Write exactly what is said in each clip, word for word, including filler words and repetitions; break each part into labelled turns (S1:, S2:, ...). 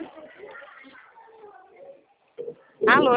S1: Alô?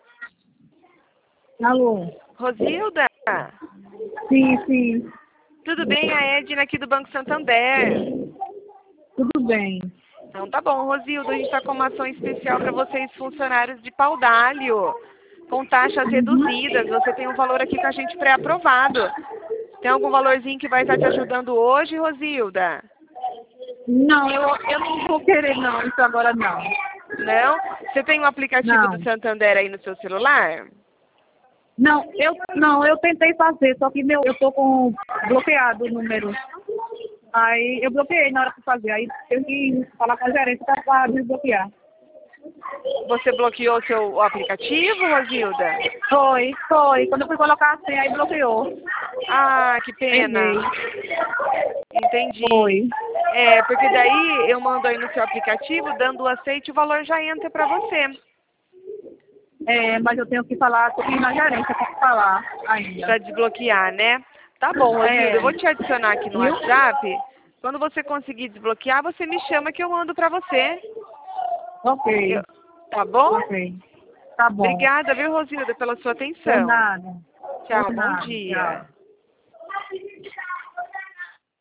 S2: Alô?
S1: Rosilda?
S2: Sim, sim.
S1: Tudo bem? A Edna aqui do Banco Santander.
S2: Tudo bem.
S1: Então tá bom, Rosilda, a gente está com uma ação especial para vocês funcionários de Paudalho, com taxas reduzidas. Você tem um valor aqui com a gente pré-aprovado. Tem algum valorzinho que vai estar te ajudando hoje, Rosilda?
S2: Não, eu, eu não vou querer não, isso agora não.
S1: Não? Você tem um aplicativo
S2: Não.
S1: do Santander aí no seu celular?
S2: Não, eu não, eu tentei fazer, só que meu, eu tô com bloqueado o número. Aí eu bloqueei na hora de fazer, aí tenho que falar com a gerente para desbloquear.
S1: Você bloqueou o seu aplicativo, Rosilda?
S2: Foi, foi. Quando eu fui colocar a senha, aí bloqueou.
S1: Ah, que pena.
S2: Errei.
S1: Entendi.
S2: Foi.
S1: É, porque daí eu mando aí no seu aplicativo, dando o aceite, o valor já entra para você.
S2: É, mas eu tenho que falar, tô aqui na gerência para falar ainda.
S1: Para desbloquear, né? Tá bom, Rosilda,
S2: É.
S1: eu vou te adicionar aqui no
S2: Viu?
S1: WhatsApp. Quando você conseguir desbloquear, você me chama que eu mando para você.
S2: Ok.
S1: Eu- Tá bom?
S2: Ok. Tá bom.
S1: Obrigada, viu, Rosilda, pela sua
S2: Por
S1: atenção.
S2: nada.
S1: Tchau,
S2: Por
S1: bom
S2: nada.
S1: dia.
S2: Tchau.